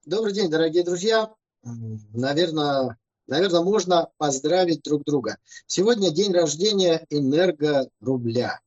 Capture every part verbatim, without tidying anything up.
Добрый день, дорогие друзья. Наверное, наверное, можно поздравить друг друга. Сегодня день рождения энергорубля.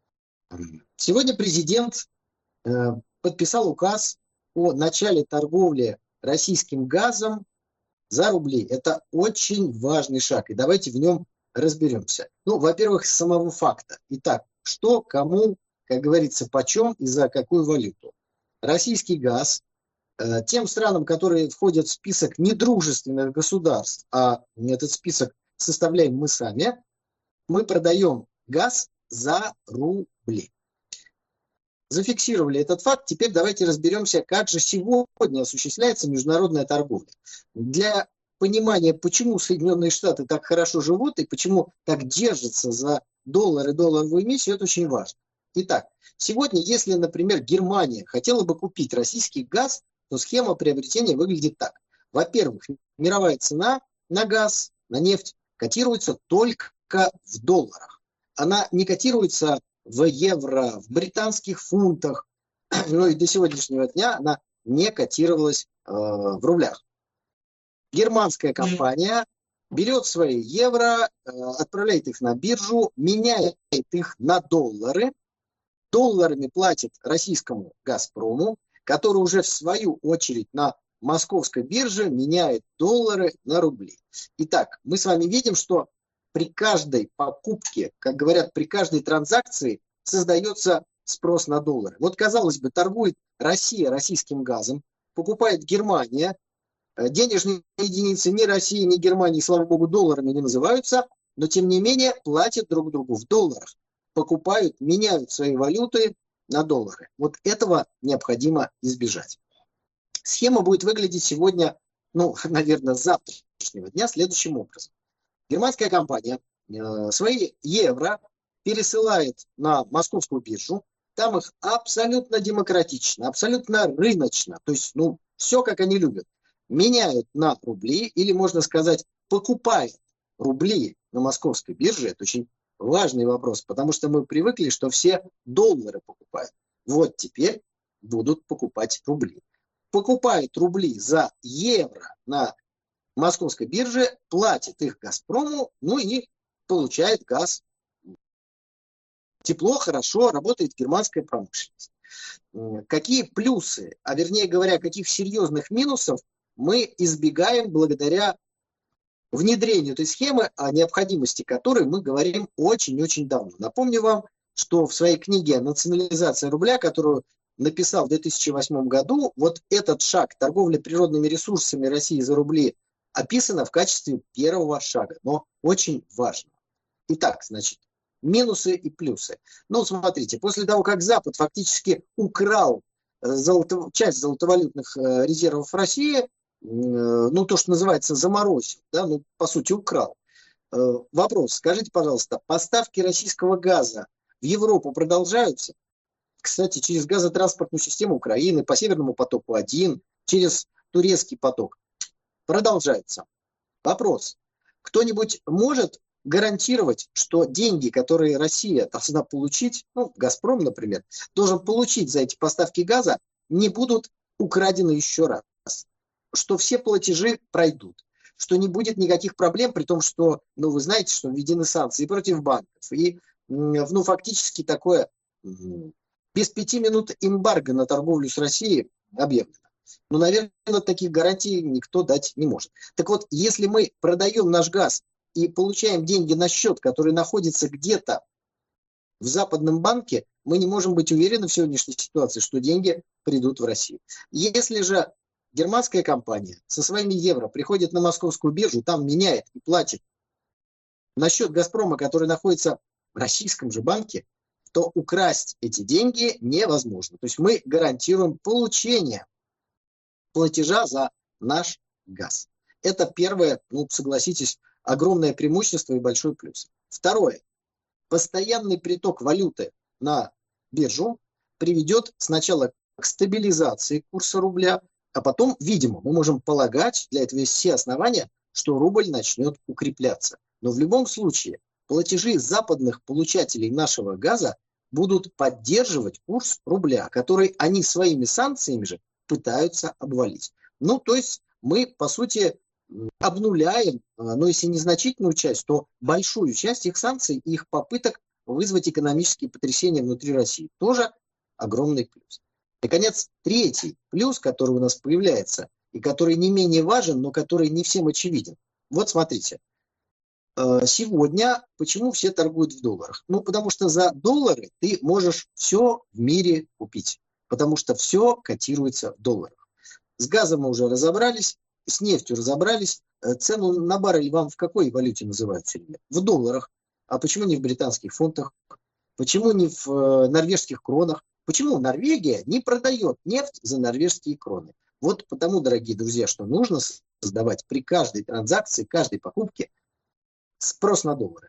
Сегодня президент э, подписал указ о начале торговли российским газом за рубли. Это очень важный шаг, и давайте в нем разберемся. Ну, во-первых, с самого факта. Итак, что, кому, как говорится, почем и за какую валюту. Российский газ тем странам, которые входят в список недружественных государств, а этот список составляем мы сами, мы продаем газ за рубли. Зафиксировали этот факт. Теперь давайте разберемся, как же сегодня осуществляется международная торговля. Для понимания, почему Соединенные Штаты так хорошо живут и почему так держатся за доллар и долларовую эмиссию, это очень важно. Итак, сегодня, если, например, Германия хотела бы купить российский газ, то схема приобретения выглядит так. Во-первых, мировая цена на газ, на нефть котируется только в долларах. Она не котируется в евро, в британских фунтах. Ну и до сегодняшнего дня она не котировалась э, в рублях. Германская компания берет свои евро, э, отправляет их на биржу, меняет их на доллары, долларами платит российскому «Газпрому», который уже в свою очередь на московской бирже меняет доллары на рубли. Итак, мы с вами видим, что при каждой покупке, как говорят, при каждой транзакции создается спрос на доллары. Вот, казалось бы, торгует Россия российским газом, покупает Германия, денежные единицы ни России, ни Германии, слава богу, долларами не называются, но тем не менее платят друг другу в долларах, покупают, меняют свои валюты на доллары. Вот этого необходимо избежать. Схема будет выглядеть сегодня, ну, наверное, с завтрашнего дня следующим образом. Германская компания э, свои евро пересылает на московскую биржу. Там их абсолютно демократично, абсолютно рыночно. То есть, ну, все, как они любят. Меняют на рубли, или, можно сказать, покупают рубли на московской бирже. Это очень важный вопрос, потому что мы привыкли, что все доллары покупают. Вот теперь будут покупать рубли. Покупают рубли за евро на московской бирже, платит их «Газпрому», ну и получает газ. Тепло, хорошо, работает германская промышленность. Какие плюсы, а вернее говоря, каких серьезных минусов мы избегаем благодаря внедрению этой схемы, о необходимости которой мы говорим очень-очень давно. Напомню вам, что в своей книге «Национализация рубля», которую написал в две тысячи восьмом году, вот этот шаг торговли природными ресурсами России за рубли описано в качестве первого шага, но очень важно. Итак, значит, минусы и плюсы. Ну, смотрите, после того, как Запад фактически украл золото, часть золотовалютных резервов России, ну, то, что называется, заморозил, да, ну, по сути, украл. Вопрос, скажите, пожалуйста, поставки российского газа в Европу продолжаются? Кстати, через газотранспортную систему Украины, по Северному потоку один, через турецкий поток продолжается. Вопрос, кто-нибудь может гарантировать, что деньги, которые Россия должна получить, ну, «Газпром», например, должен получить за эти поставки газа, не будут украдены еще раз? Что все платежи пройдут, что не будет никаких проблем, при том, что, ну, вы знаете, что введены санкции против банков, и, ну, фактически такое без пяти минут эмбарго на торговлю с Россией объявлено. Но, наверное, таких гарантий никто дать не может. Так вот, если мы продаем наш газ и получаем деньги на счет, который находится где-то в западном банке, мы не можем быть уверены в сегодняшней ситуации, что деньги придут в Россию. Если же германская компания со своими евро приходит на московскую биржу, там меняет и платит на счет «Газпрома», который находится в российском же банке, то украсть эти деньги невозможно. То есть мы гарантируем получение платежа за наш газ. Это первое, ну, согласитесь, огромное преимущество и большой плюс. Второе. Постоянный приток валюты на биржу приведет сначала к стабилизации курса рубля, а потом, видимо, мы можем полагать, для этого есть все основания, что рубль начнет укрепляться. Но в любом случае платежи западных получателей нашего газа будут поддерживать курс рубля, который они своими санкциями же пытаются обвалить. Ну, то есть мы, по сути, обнуляем, ну, если незначительную часть, то большую часть их санкций и их попыток вызвать экономические потрясения внутри России. Тоже огромный плюс. Наконец, третий плюс, который у нас появляется, и который не менее важен, но который не всем очевиден. Вот смотрите. Сегодня почему все торгуют в долларах? Ну, потому что за доллары ты можешь все в мире купить. Потому что все котируется в долларах. С газом мы уже разобрались, с нефтью разобрались. Цену на баррель вам в какой валюте называют все время? В долларах. А почему не в британских фунтах? Почему не в норвежских кронах? Почему Норвегия не продает нефть за норвежские кроны? Вот потому, дорогие друзья, что нужно создавать при каждой транзакции, каждой покупке спрос на доллары.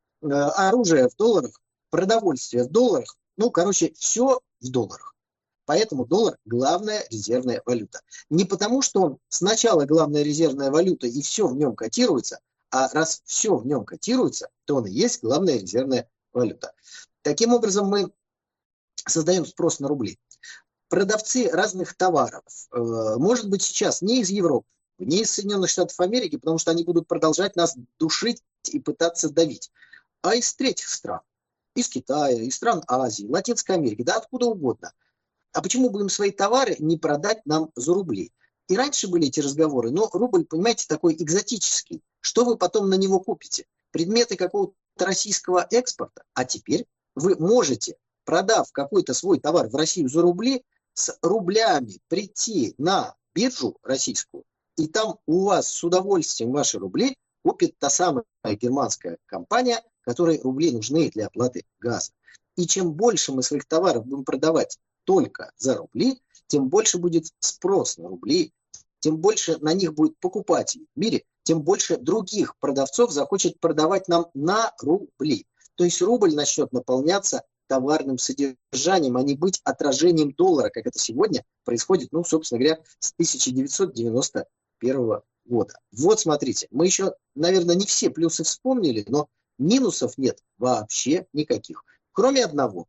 Оружие в долларах, продовольствие в долларах, ну, короче, все в долларах. Поэтому доллар – главная резервная валюта. Не потому, что он сначала главная резервная валюта и все в нем котируется, а раз все в нем котируется, то он и есть главная резервная валюта. Таким образом, мы создаем спрос на рубли. Продавцы разных товаров, э, может быть, сейчас не из Европы, не из Соединенных Штатов Америки, потому что они будут продолжать нас душить и пытаться давить, а из третьих стран. Из Китая, из стран Азии, Латинской Америки, да откуда угодно. А почему бы им свои товары не продать нам за рубли? И раньше были эти разговоры, но рубль, понимаете, такой экзотический. Что вы потом на него купите? Предметы какого-то российского экспорта. А теперь вы можете, продав какой-то свой товар в Россию за рубли, с рублями прийти на биржу российскую, и там у вас с удовольствием ваши рубли купит та самая германская компания, которой рубли нужны для оплаты газа. И чем больше мы своих товаров будем продавать только за рубли, тем больше будет спрос на рубли, тем больше на них будет покупателей в мире, тем больше других продавцов захочет продавать нам на рубли. То есть рубль начнет наполняться товарным содержанием, а не быть отражением доллара, как это сегодня происходит, ну, собственно говоря, с тысяча девятьсот девяносто первого года. Вот смотрите, мы еще, наверное, не все плюсы вспомнили, но минусов нет вообще никаких. Кроме одного.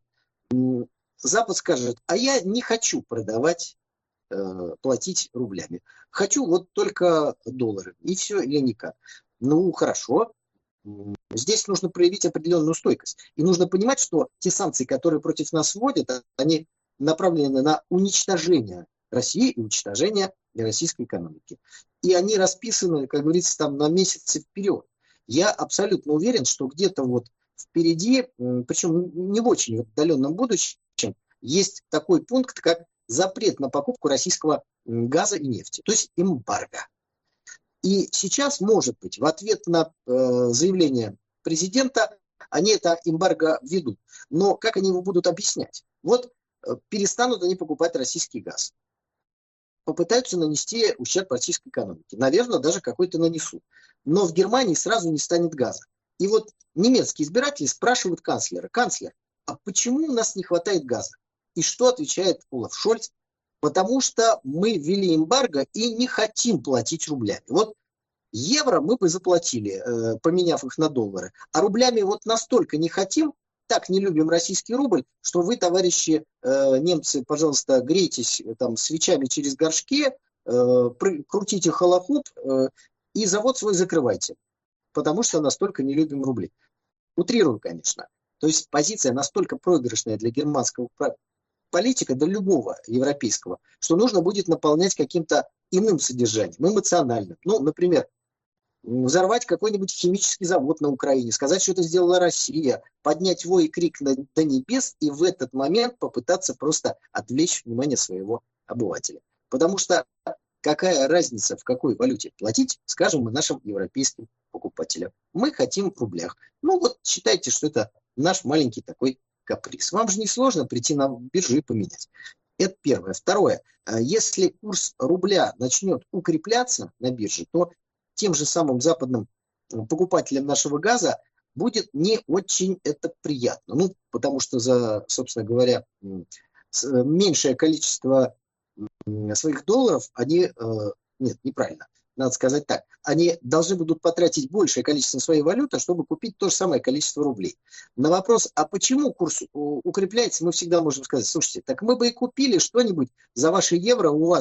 Запад скажет, а я не хочу продавать, э, платить рублями. Хочу вот только доллары. И все, или никак. Ну, хорошо. Здесь нужно проявить определенную стойкость. И нужно понимать, что те санкции, которые против нас вводят, они направлены на уничтожение России и уничтожение российской экономики. И они расписаны, как говорится, там на месяцы вперед. Я абсолютно уверен, что где-то вот впереди, причем не в очень отдаленном будущем, есть такой пункт, как запрет на покупку российского газа и нефти, то есть эмбарго. И сейчас, может быть, в ответ на э, заявление президента, они это эмбарго введут. Но как они его будут объяснять? Вот э, перестанут они покупать российский газ. Попытаются нанести ущерб российской экономике. Наверное, даже какой-то нанесут. Но в Германии сразу не станет газа. И вот немецкие избиратели спрашивают канцлера: канцлер, а почему у нас не хватает газа? И что отвечает Олаф Шольц? Потому что мы ввели эмбарго и не хотим платить рублями. Вот евро мы бы заплатили, э, поменяв их на доллары. А рублями вот настолько не хотим, так не любим российский рубль, что вы, товарищи э, немцы, пожалуйста, грейтесь там свечами через горшки, э, крутите холохуп э, и завод свой закрывайте. Потому что настолько не любим рубли. Утрирую, конечно. То есть позиция настолько проигрышная для германского политика, для любого европейского, что нужно будет наполнять каким-то иным содержанием, эмоциональным. Ну, например, взорвать какой-нибудь химический завод на Украине, сказать, что это сделала Россия, поднять вой и крик на, до небес и в этот момент попытаться просто отвлечь внимание своего обывателя. Потому что какая разница, в какой валюте платить, скажем мы нашим европейским покупателям. Мы хотим в рублях. Ну вот считайте, что это наш маленький такой каприз. Вам же не сложно прийти на биржу и поменять. Это первое. Второе. Если курс рубля начнет укрепляться на бирже, то тем же самым западным покупателям нашего газа будет не очень это приятно. Ну, потому что за, собственно говоря, меньшее количество своих долларов они... Нет, неправильно. Надо сказать так. Они должны будут потратить большее количество своей валюты, чтобы купить то же самое количество рублей. На вопрос, а почему курс укрепляется, мы всегда можем сказать: слушайте, так мы бы и купили что-нибудь за ваши евро у вас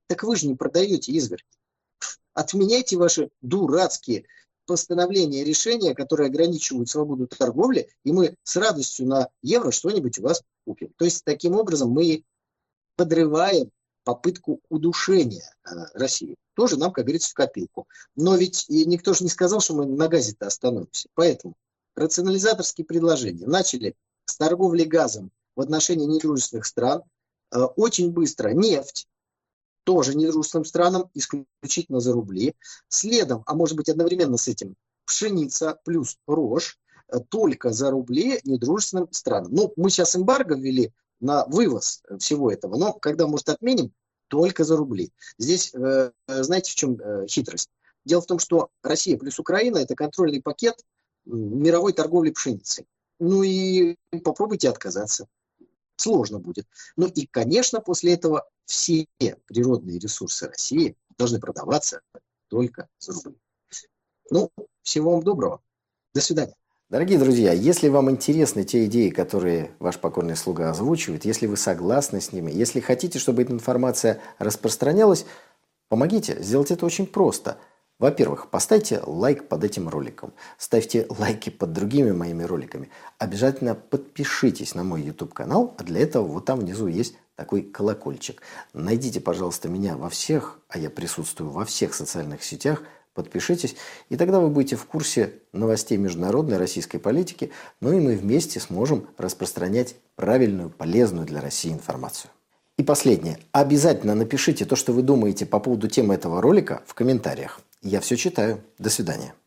Так вы же не продаете, Игорь. Отменяйте ваши дурацкие постановления и решения, которые ограничивают свободу торговли, и мы с радостью на евро что-нибудь у вас купим. То есть таким образом мы подрываем попытку удушения э, России. Тоже нам, как говорится, в копейку. Но ведь и никто же не сказал, что мы на газе-то остановимся. Поэтому рационализаторские предложения начали с торговли газом в отношении недружественных стран. Э, очень быстро нефть, тоже недружественным странам, исключительно за рубли. Следом, а может быть одновременно с этим, пшеница плюс рожь, э, только за рубли недружественным странам. Ну, мы сейчас эмбарго ввели на вывоз всего этого, но когда, может, отменим, только за рубли. Здесь, э, знаете, в чем э, хитрость? Дело в том, что Россия плюс Украина – это контрольный пакет мировой торговли пшеницей. Ну и попробуйте отказаться. Сложно будет. Ну и, конечно, после этого все природные ресурсы России должны продаваться только за рубли. Ну, всего вам доброго. До свидания. Дорогие друзья, если вам интересны те идеи, которые ваш покорный слуга озвучивает, если вы согласны с ними, если хотите, чтобы эта информация распространялась, помогите. Сделать это очень просто. Во-первых, поставьте лайк под этим роликом. Ставьте лайки под другими моими роликами. Обязательно подпишитесь на мой YouTube-канал, а для этого вот там внизу есть такой колокольчик. Найдите, пожалуйста, меня во всех, а я присутствую во всех социальных сетях, подпишитесь, и тогда вы будете в курсе новостей международной российской политики, ну и мы вместе сможем распространять правильную, полезную для России информацию. И последнее. Обязательно напишите то, что вы думаете по поводу темы этого ролика в комментариях. Я все читаю. До свидания.